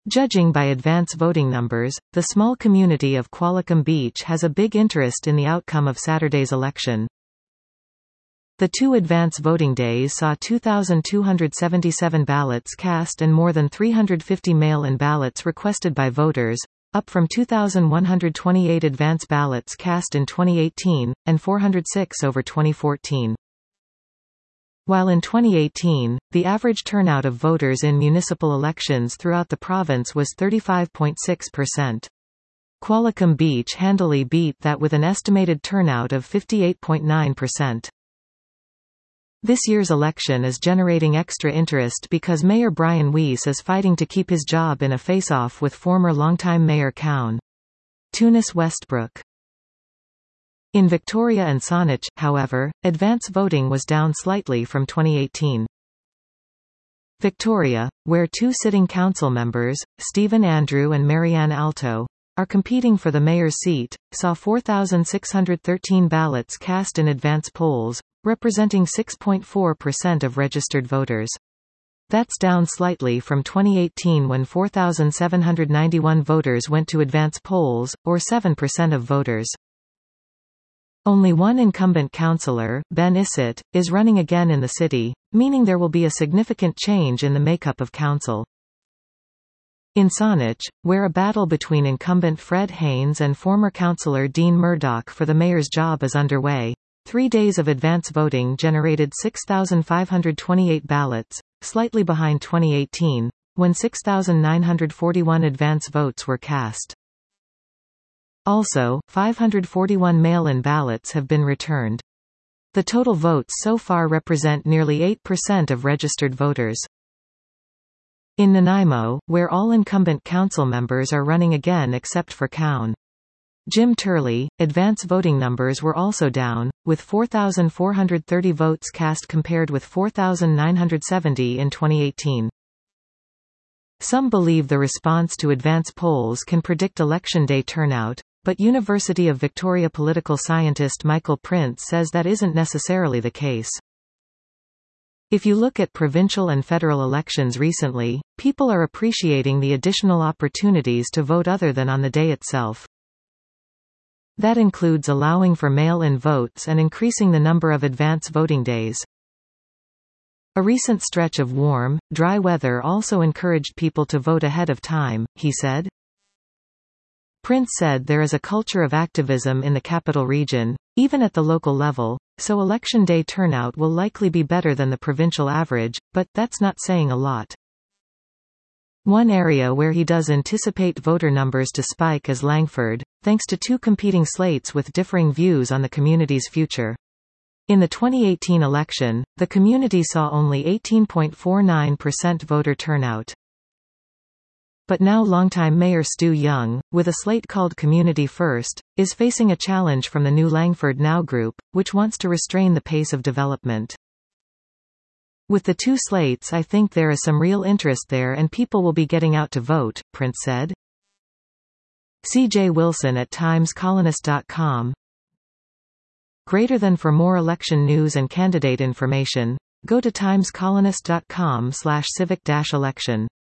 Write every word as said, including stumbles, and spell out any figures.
Judging by advance voting numbers, the small community of Qualicum Beach has a big interest in the outcome of Saturday's election. The two advance voting days saw two thousand two hundred seventy-seven ballots cast and more than three hundred fifty mail-in ballots requested by voters, up from two thousand one hundred twenty-eight advance ballots cast in twenty eighteen, and four hundred six over twenty fourteen. While in twenty eighteen, the average turnout of voters in municipal elections throughout the province was thirty-five point six percent. Qualicum Beach handily beat that with an estimated turnout of fifty-eight point nine percent. This year's election is generating extra interest because Mayor Brian Weiss is fighting to keep his job in a face-off with former longtime Mayor Cowan Tunis Westbrook. In Victoria and Saanich, however, advance voting was down slightly from twenty eighteen. Victoria, where two sitting council members, Stephen Andrew and Marianne Alto, are competing for the mayor's seat, saw four thousand six hundred thirteen ballots cast in advance polls, representing six point four percent of registered voters. That's down slightly from twenty eighteen when four thousand seven hundred ninety-one voters went to advance polls, or seven percent of voters. Only one incumbent councillor, Ben Isitt, is running again in the city, meaning there will be a significant change in the makeup of council. In Saanich, where a battle between incumbent Fred Haynes and former councillor Dean Murdoch for the mayor's job is underway, three days of advance voting generated six thousand five hundred twenty-eight ballots, slightly behind twenty eighteen, when six thousand nine hundred forty-one advance votes were cast. Also, five hundred forty-one mail-in ballots have been returned. The total votes so far represent nearly eight percent of registered voters. In Nanaimo, where all incumbent council members are running again except for Cowan Jim Turley, advance voting numbers were also down, with four thousand four hundred thirty votes cast compared with four thousand nine hundred seventy in twenty eighteen. Some believe the response to advance polls can predict election day turnout, but University of Victoria political scientist Michael Prince says that isn't necessarily the case. If you look at provincial and federal elections recently, people are appreciating the additional opportunities to vote other than on the day itself. That includes allowing for mail-in votes and increasing the number of advance voting days. A recent stretch of warm, dry weather also encouraged people to vote ahead of time, he said. Prince said there is a culture of activism in the capital region, even at the local level, so election day turnout will likely be better than the provincial average, but that's not saying a lot. One area where he does anticipate voter numbers to spike is Langford, thanks to two competing slates with differing views on the community's future. In the twenty eighteen election, the community saw only eighteen point four nine percent voter turnout. But now longtime Mayor Stu Young, with a slate called Community First, is facing a challenge from the new Langford Now group, which wants to restrain the pace of development. With the two slates, I think there is some real interest there and people will be getting out to vote, Prince said. C J Wilson at times colonist dot com. Greater than for more election news and candidate information, go to times colonist dot com slash civic dash election.